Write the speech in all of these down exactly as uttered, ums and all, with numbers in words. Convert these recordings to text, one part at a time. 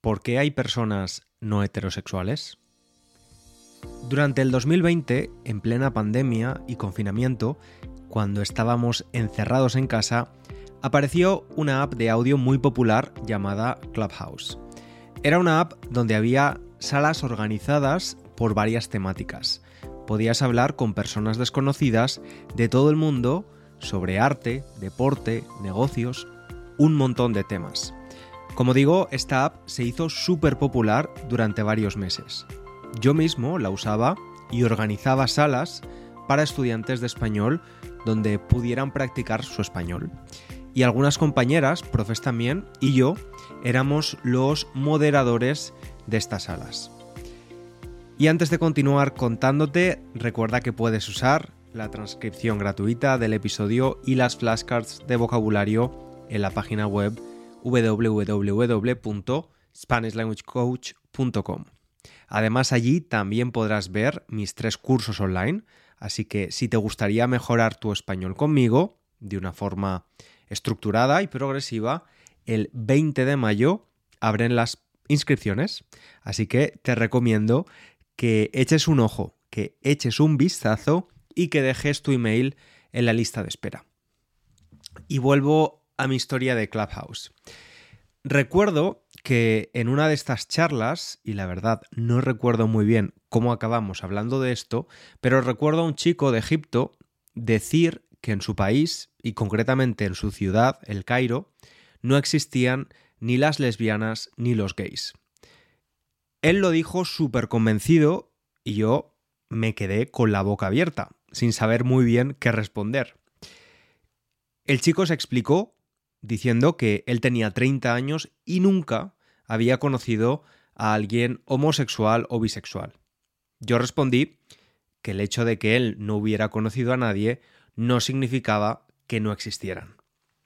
¿Por qué hay personas no heterosexuales? Durante el dos mil veinte, en plena pandemia y confinamiento, cuando estábamos encerrados en casa, apareció una app de audio muy popular llamada Clubhouse. Era una app donde había salas organizadas por varias temáticas. Podías hablar con personas desconocidas de todo el mundo sobre arte, deporte, negocios, un montón de temas. Como digo, esta app se hizo súper popular durante varios meses. Yo mismo la usaba y organizaba salas para estudiantes de español donde pudieran practicar su español. Y algunas compañeras, profes también, y yo éramos los moderadores de estas salas. Y antes de continuar contándote, recuerda que puedes usar la transcripción gratuita del episodio y las flashcards de vocabulario en la página web doble u doble u doble u punto spanish language coach punto com. Además, allí también podrás ver mis tres cursos online, así que si te gustaría mejorar tu español conmigo de una forma estructurada y progresiva, el veinte de mayo abren las inscripciones, así que te recomiendo que eches un ojo, que eches un vistazo y que dejes tu email en la lista de espera. Y vuelvo a mi historia de Clubhouse. Recuerdo que en una de estas charlas, y la verdad no recuerdo muy bien cómo acabamos hablando de esto, pero recuerdo a un chico de Egipto decir que en su país, y concretamente en su ciudad, El Cairo, no existían ni las lesbianas ni los gays. Él lo dijo súper convencido y yo me quedé con la boca abierta, sin saber muy bien qué responder. El chico se explicó diciendo que él tenía treinta años y nunca había conocido a alguien homosexual o bisexual. Yo respondí que el hecho de que él no hubiera conocido a nadie no significaba que no existieran.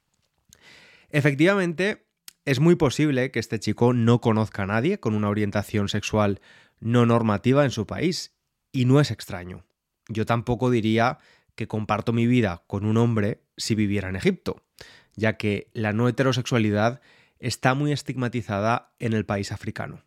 Efectivamente, es muy posible que este chico no conozca a nadie con una orientación sexual no normativa en su país, y no es extraño. Yo tampoco diría que comparto mi vida con un hombre si viviera en Egipto, ya que la no heterosexualidad está muy estigmatizada en el país africano.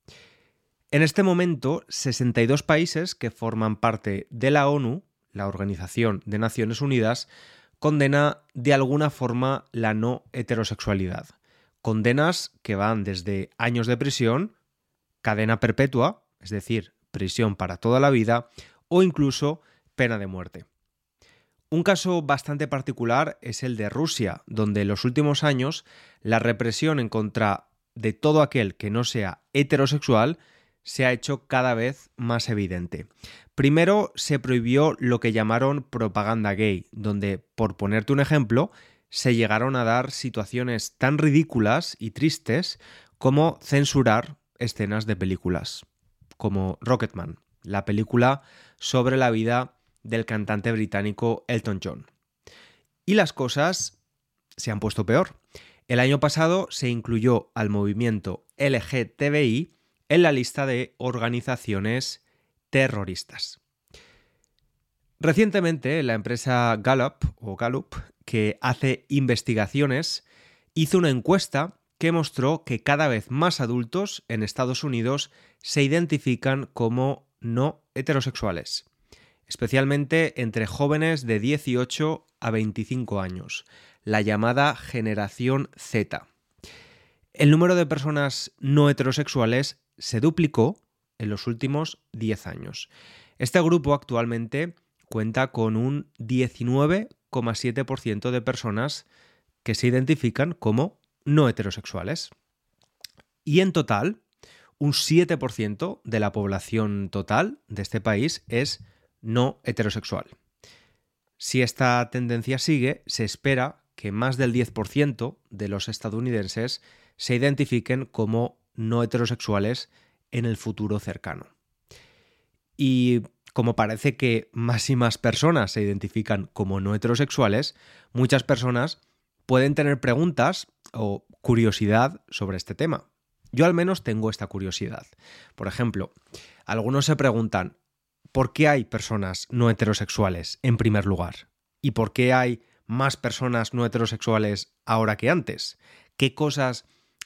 En este momento, sesenta y dos países que forman parte de la ONU, la Organización de Naciones Unidas, condena de alguna forma la no heterosexualidad. Condenas que van desde años de prisión, cadena perpetua, es decir, prisión para toda la vida, o incluso pena de muerte. Un caso bastante particular es el de Rusia, donde en los últimos años la represión en contra de todo aquel que no sea heterosexual se ha hecho cada vez más evidente. Primero se prohibió lo que llamaron propaganda gay, donde, por ponerte un ejemplo, se llegaron a dar situaciones tan ridículas y tristes como censurar escenas de películas, como Rocketman, la película sobre la vida del cantante británico Elton John. Y las cosas se han puesto peor. El año pasado se incluyó al movimiento L G T B I en la lista de organizaciones terroristas. Recientemente, la empresa Gallup, o Gallup, que hace investigaciones, hizo una encuesta que mostró que cada vez más adultos en Estados Unidos se identifican como no heterosexuales, especialmente entre jóvenes de dieciocho a veinticinco años, la llamada generación Z. El número de personas no heterosexuales se duplicó en los últimos diez años. Este grupo actualmente cuenta con un diecinueve coma siete por ciento de personas que se identifican como no heterosexuales. Y en total, un siete por ciento de la población total de este país es no heterosexual. Si esta tendencia sigue, se espera que más del diez por ciento de los estadounidenses se identifiquen como no heterosexuales en el futuro cercano. Y como parece que más y más personas se identifican como no heterosexuales, muchas personas pueden tener preguntas o curiosidad sobre este tema. Yo al menos tengo esta curiosidad. Por ejemplo, algunos se preguntan, ¿por qué hay personas no heterosexuales en primer lugar? ¿Y por qué hay más personas no heterosexuales ahora que antes? ¿Qué cosas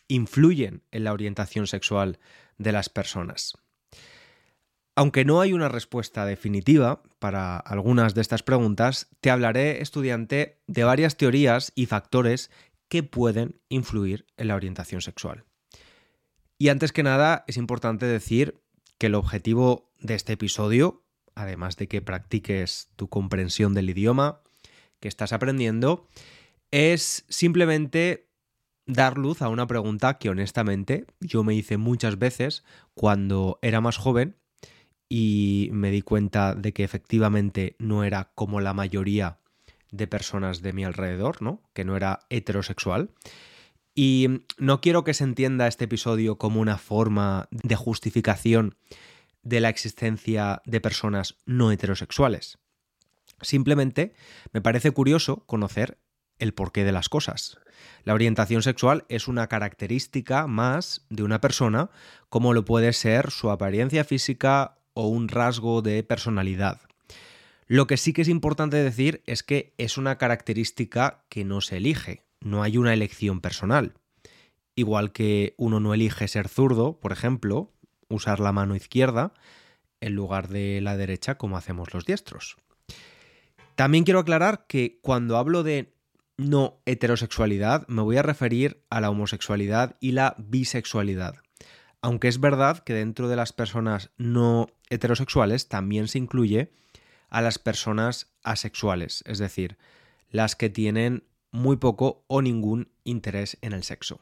influyen en la orientación sexual de las personas. Aunque no hay una respuesta definitiva para algunas de estas preguntas, te hablaré, estudiante, de varias teorías y factores que pueden influir en la orientación sexual. Y antes que nada, es importante decir que el objetivo de este episodio, además de que practiques tu comprensión del idioma que estás aprendiendo, es simplemente dar luz a una pregunta que honestamente yo me hice muchas veces cuando era más joven y me di cuenta de que efectivamente no era como la mayoría de personas de mi alrededor, ¿no? Que no era heterosexual. Y no quiero que se entienda este episodio como una forma de justificación de la existencia de personas no heterosexuales. Simplemente me parece curioso conocer el porqué de las cosas. La orientación sexual es una característica más de una persona, como lo puede ser su apariencia física o un rasgo de personalidad. Lo que sí que es importante decir es que es una característica que no se elige, no hay una elección personal. Igual que uno no elige ser zurdo, por ejemplo, usar la mano izquierda en lugar de la derecha como hacemos los diestros. También quiero aclarar que cuando hablo de no heterosexualidad me voy a referir a la homosexualidad y la bisexualidad. Aunque es verdad que dentro de las personas no heterosexuales también se incluye a las personas asexuales, es decir, las que tienen muy poco o ningún interés en el sexo.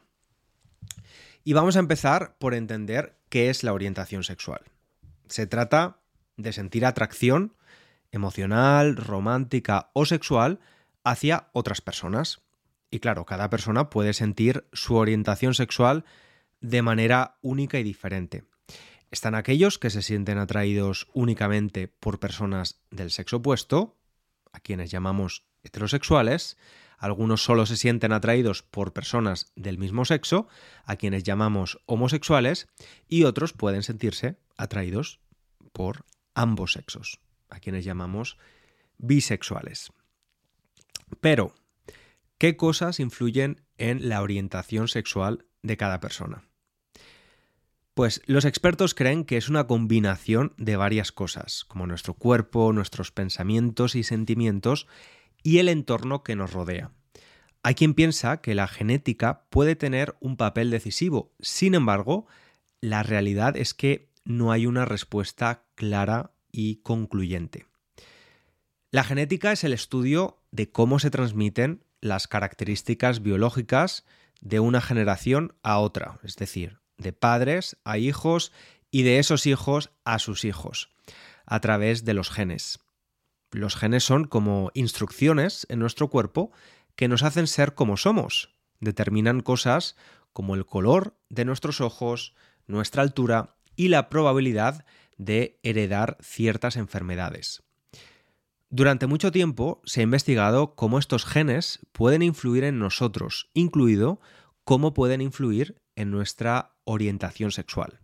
Y vamos a empezar por entender qué es la orientación sexual. Se trata de sentir atracción emocional, romántica o sexual hacia otras personas. Y claro, cada persona puede sentir su orientación sexual de manera única y diferente. Están aquellos que se sienten atraídos únicamente por personas del sexo opuesto, a quienes llamamos heterosexuales. Algunos solo se sienten atraídos por personas del mismo sexo, a quienes llamamos homosexuales, y otros pueden sentirse atraídos por ambos sexos, a quienes llamamos bisexuales. Pero, ¿qué cosas influyen en la orientación sexual de cada persona? Pues los expertos creen que es una combinación de varias cosas, como nuestro cuerpo, nuestros pensamientos y sentimientos y el entorno que nos rodea. Hay quien piensa que la genética puede tener un papel decisivo, sin embargo, la realidad es que no hay una respuesta clara y concluyente. La genética es el estudio de cómo se transmiten las características biológicas de una generación a otra, es decir, de padres a hijos y de esos hijos a sus hijos, a través de los genes. Los genes son como instrucciones en nuestro cuerpo que nos hacen ser como somos. Determinan cosas como el color de nuestros ojos, nuestra altura y la probabilidad de heredar ciertas enfermedades. Durante mucho tiempo se ha investigado cómo estos genes pueden influir en nosotros, incluido cómo pueden influir en nuestra orientación sexual.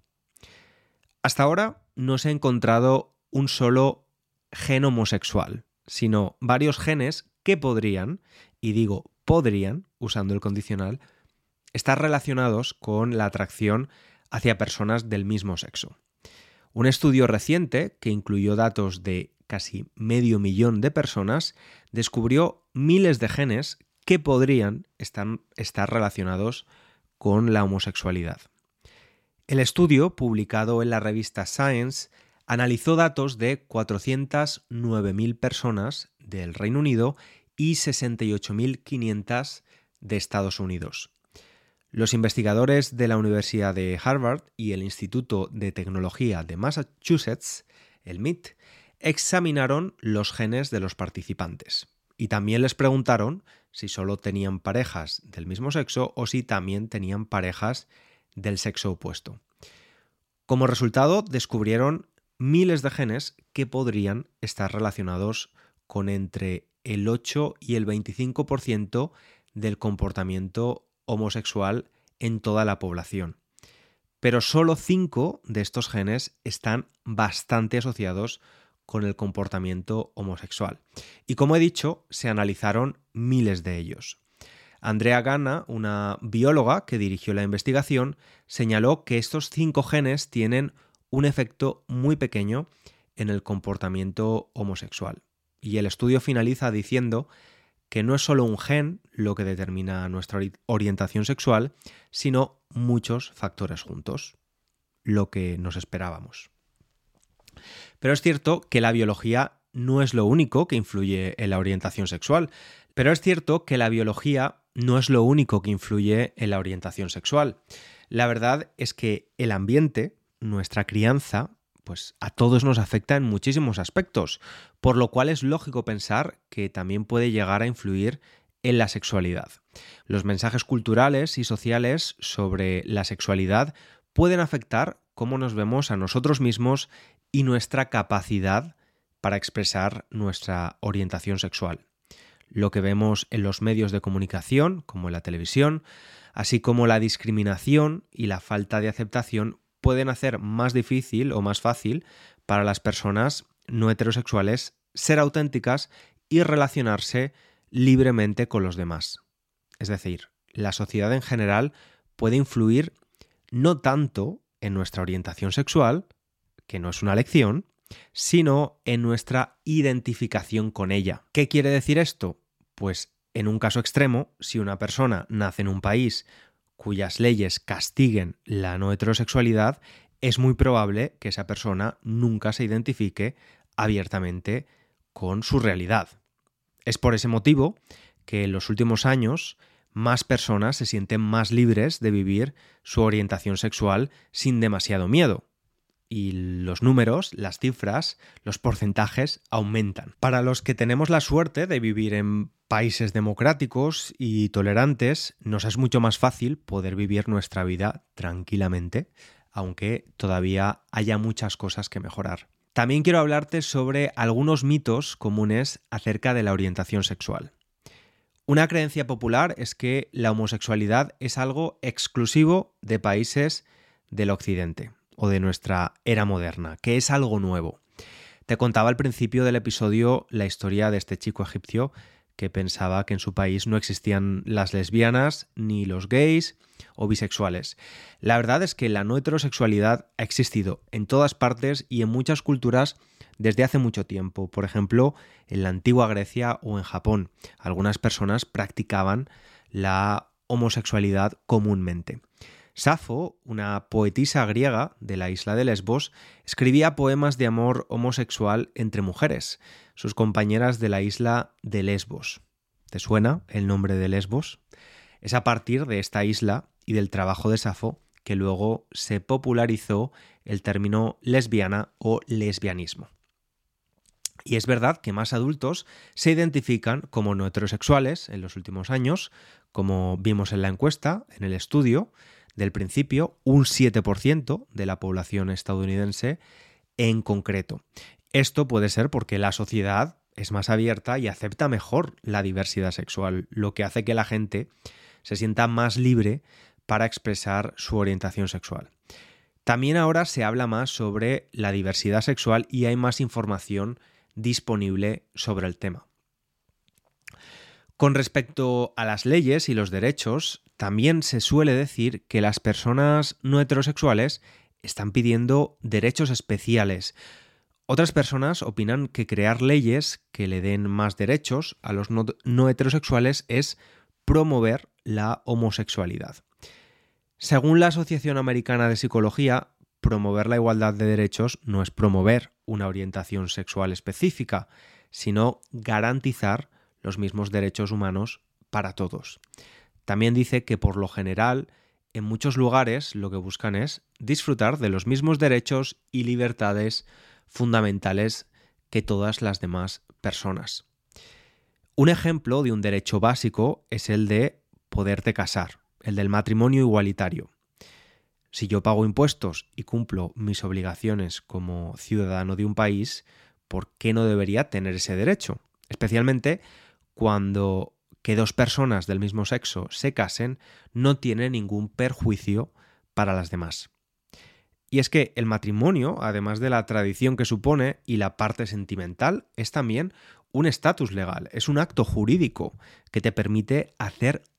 Hasta ahora no se ha encontrado un solo gen homosexual, sino varios genes que podrían, y digo podrían, usando el condicional, estar relacionados con la atracción hacia personas del mismo sexo. Un estudio reciente, que incluyó datos de casi medio millón de personas, descubrió miles de genes que podrían estar, estar relacionados con la homosexualidad. El estudio, publicado en la revista Science, analizó datos de cuatrocientas nueve mil personas del Reino Unido y sesenta y ocho mil quinientas de Estados Unidos. Los investigadores de la Universidad de Harvard y el Instituto de Tecnología de Massachusetts, el M I T, examinaron los genes de los participantes y también les preguntaron si solo tenían parejas del mismo sexo o si también tenían parejas del sexo opuesto. Como resultado, descubrieron miles de genes que podrían estar relacionados con entre el ocho y el veinticinco por ciento del comportamiento homosexual en toda la población. Pero solo cinco de estos genes están bastante asociados con el comportamiento homosexual. Y como he dicho, se analizaron miles de ellos. Andrea Ganna, una bióloga que dirigió la investigación, señaló que estos cinco genes tienen un efecto muy pequeño en el comportamiento homosexual. Y el estudio finaliza diciendo que no es solo un gen lo que determina nuestra orientación sexual, sino muchos factores juntos, lo que nos esperábamos. Pero es cierto que la biología no es lo único que influye en la orientación sexual, pero es cierto que la biología no es lo único que influye en la orientación sexual. La verdad es que el ambiente, nuestra crianza, pues a todos nos afecta en muchísimos aspectos, por lo cual es lógico pensar que también puede llegar a influir en la sexualidad. Los mensajes culturales y sociales sobre la sexualidad pueden afectar cómo nos vemos a nosotros mismos y nuestra capacidad para expresar nuestra orientación sexual. Lo que vemos en los medios de comunicación, como en la televisión, así como la discriminación y la falta de aceptación, pueden hacer más difícil o más fácil para las personas no heterosexuales ser auténticas y relacionarse libremente con los demás. Es decir, la sociedad en general puede influir no tanto en nuestra orientación sexual, que no es una elección, sino en nuestra identificación con ella. ¿Qué quiere decir esto? Pues en un caso extremo, si una persona nace en un país cuyas leyes castiguen la no heterosexualidad, es muy probable que esa persona nunca se identifique abiertamente con su realidad. Es por ese motivo que en los últimos años más personas se sienten más libres de vivir su orientación sexual sin demasiado miedo. Y los números, las cifras, los porcentajes aumentan. Para los que tenemos la suerte de vivir en países democráticos y tolerantes, nos es mucho más fácil poder vivir nuestra vida tranquilamente, aunque todavía haya muchas cosas que mejorar. También quiero hablarte sobre algunos mitos comunes acerca de la orientación sexual. Una creencia popular es que la homosexualidad es algo exclusivo de países del Occidente o de nuestra era moderna, que es algo nuevo. Te contaba al principio del episodio la historia de este chico egipcio que pensaba que en su país no existían las lesbianas, ni los gays o bisexuales. La verdad es que la no heterosexualidad ha existido en todas partes y en muchas culturas desde hace mucho tiempo. Por ejemplo, en la antigua Grecia o en Japón, algunas personas practicaban la homosexualidad comúnmente. Safo, una poetisa griega de la isla de Lesbos, escribía poemas de amor homosexual entre mujeres, sus compañeras de la isla de Lesbos. ¿Te suena el nombre de Lesbos? Es a partir de esta isla y del trabajo de Safo que luego se popularizó el término lesbiana o lesbianismo. Y es verdad que más adultos se identifican como no heterosexuales en los últimos años, como vimos en la encuesta, en el estudio del principio, un siete por ciento de la población estadounidense en concreto. Esto puede ser porque la sociedad es más abierta y acepta mejor la diversidad sexual, lo que hace que la gente se sienta más libre para expresar su orientación sexual. También ahora se habla más sobre la diversidad sexual y hay más información disponible sobre el tema. Con respecto a las leyes y los derechos, también se suele decir que las personas no heterosexuales están pidiendo derechos especiales. Otras personas opinan que crear leyes que le den más derechos a los no, no heterosexuales es promover la homosexualidad. Según la Asociación Americana de Psicología, promover la igualdad de derechos no es promover una orientación sexual específica, sino garantizar los mismos derechos humanos para todos. También dice que por lo general, en muchos lugares lo que buscan es disfrutar de los mismos derechos y libertades fundamentales que todas las demás personas. Un ejemplo de un derecho básico es el de poderte casar, el del matrimonio igualitario. Si yo pago impuestos y cumplo mis obligaciones como ciudadano de un país, ¿por qué no debería tener ese derecho? Especialmente cuando que dos personas del mismo sexo se casen no tiene ningún perjuicio para las demás. Y es que el matrimonio, además de la tradición que supone y la parte sentimental, es también un estatus legal, es un acto jurídico que te permite hacer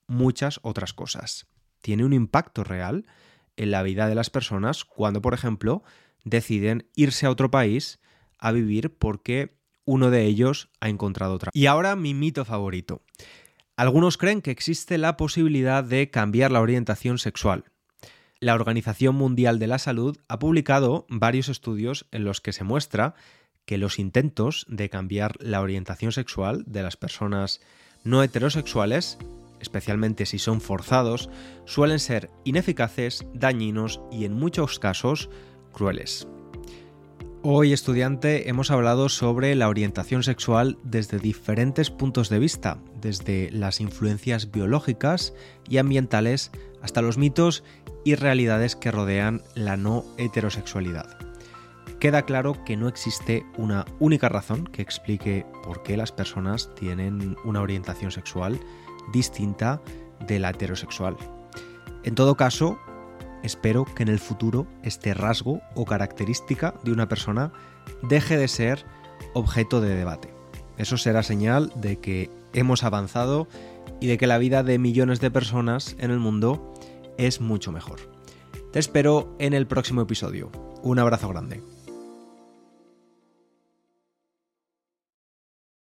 muchas otras cosas. Tiene un impacto real en la vida de las personas cuando, por ejemplo, deciden irse a otro país a vivir porque uno de ellos ha encontrado trabajo. Y ahora mi mito favorito. Algunos creen que existe la posibilidad de cambiar la orientación sexual. La Organización Mundial de la Salud ha publicado varios estudios en los que se muestra que los intentos de cambiar la orientación sexual de las personas no heterosexuales, especialmente si son forzados, suelen ser ineficaces, dañinos y en muchos casos crueles. Hoy, estudiante, hemos hablado sobre la orientación sexual desde diferentes puntos de vista, desde las influencias biológicas y ambientales hasta los mitos y realidades que rodean la no heterosexualidad. Queda claro que no existe una única razón que explique por qué las personas tienen una orientación sexual distinta de la heterosexual. En todo caso, espero que en el futuro este rasgo o característica de una persona deje de ser objeto de debate. Eso será señal de que hemos avanzado y de que la vida de millones de personas en el mundo es mucho mejor. Te espero en el próximo episodio. Un abrazo grande.